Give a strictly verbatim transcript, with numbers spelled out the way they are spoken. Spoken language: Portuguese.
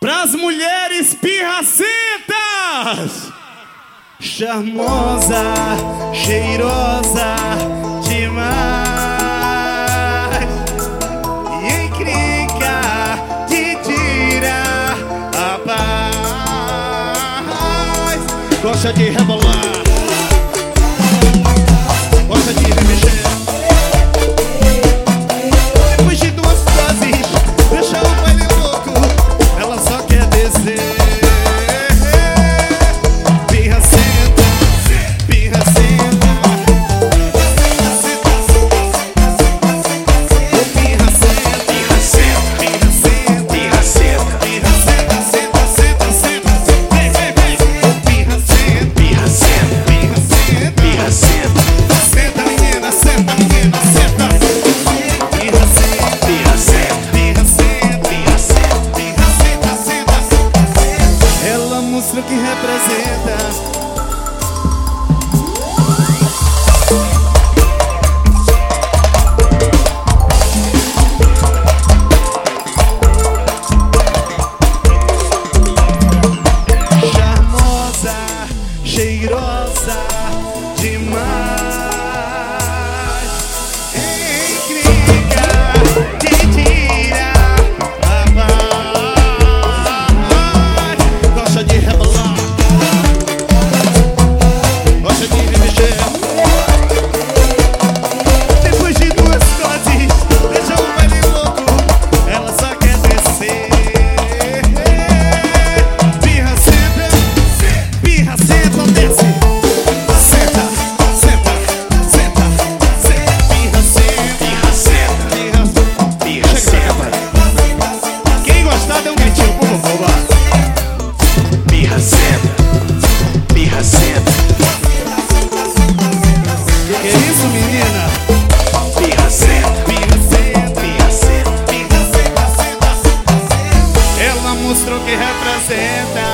Pras mulheres pirracentas, charmosa, cheirosa demais, e encrenca te tira a paz. Gosta de rebolar, gosta de mexer. Depois de duas frases, deixa o baile louco, ela só quer descer. Pirra senta, pirra senta, pirra senta, pirra senta, pirra senta, pirra senta, pirra senta, senta, senta, senta, vem, vem, vem. Pirra senta, pirra senta, pirra senta, pirra senta, senta menina, senta menina, senta. Pirra senta, pirra senta, pirra senta, pirra senta, pirra senta, senta. Ela mostra o que representa. Charmosa, cheirosa demais, encrenca te tira a paz. Gosta de rebolar, gosta de me mexer. Depois de duas doses, deixa o baile louco, ela só quer descer. Pirra senta, pirra senta, desce. Senta, senta, senta, senta. Pirra senta, pirra senta, pirra senta. Quem gostar, dê um gritinho pro vovô. Pirra senta, pirra senta. Que que é isso, menina? Pirra senta, pirra senta, pirra senta, pirra senta, senta. Ela mostrou que representa.